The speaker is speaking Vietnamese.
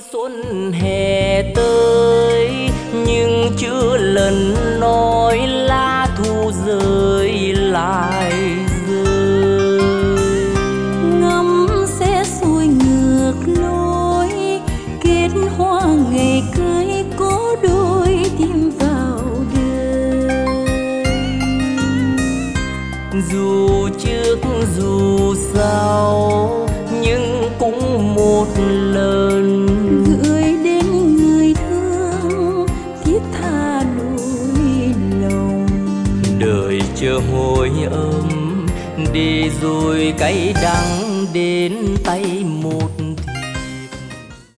xuân hè tới nhưng chưa lần nói lá thu rơi lại rơi. Ngắm sẽ xuôi ngược lối kết hoa ngày cưới có đôi tim vào đời. Dù trước dù sau nhưng cũng một lần gửi đến người thương thiết tha nỗi lòng. đời chờ hồi ấm để rồi cay đắng đến tay một